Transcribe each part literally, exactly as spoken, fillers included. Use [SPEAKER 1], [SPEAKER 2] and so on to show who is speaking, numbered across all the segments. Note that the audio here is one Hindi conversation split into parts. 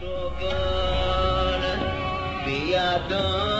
[SPEAKER 1] तो बोल पिया तो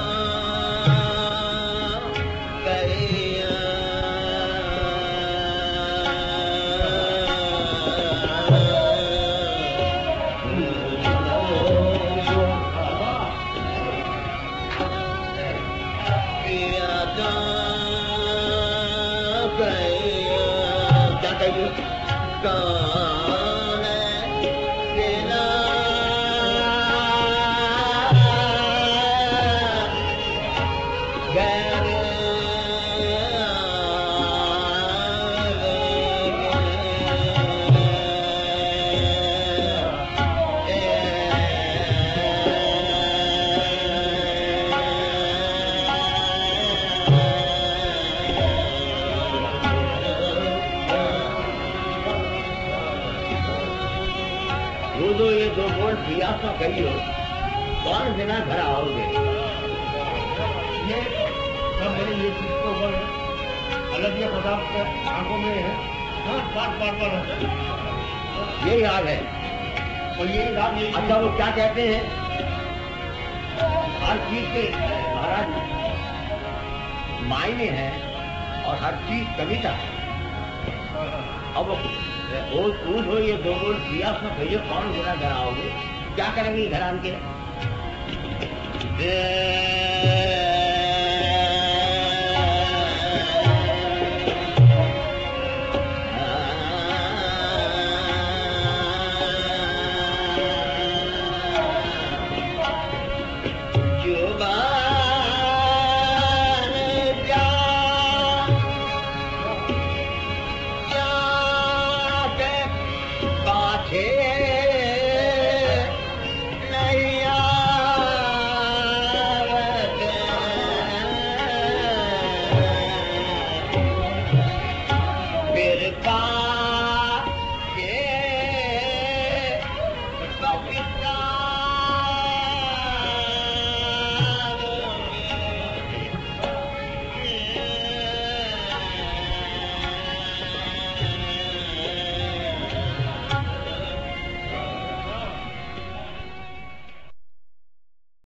[SPEAKER 1] तो कहियो कौन बिना घर आओगे?
[SPEAKER 2] ये सब मेरे ये चीज के ऊपर अलग ये पदार्थ आंखों में है। हाँ बार बार बार
[SPEAKER 1] यही राग है
[SPEAKER 2] और यही राग यही।
[SPEAKER 1] अच्छा वो क्या कहते हैं? हर चीज के महाराज मायने हैं और हर चीज कविता है। अब वो हो ये दो बोल दिया उसमें भैया कौन बिना घर आओगे? क्या करेंगे घर आन के?